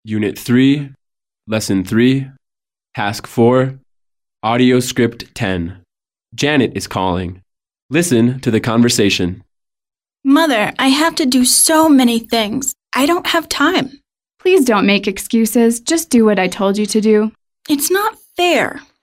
Unit 3, Lesson 3, Task 4, Audio Script 10. Janet is calling. Listen to the conversation. Mother, I have to do so many things. I don't have time. Please don't make excuses. Just do what I told you to do. It's not fair.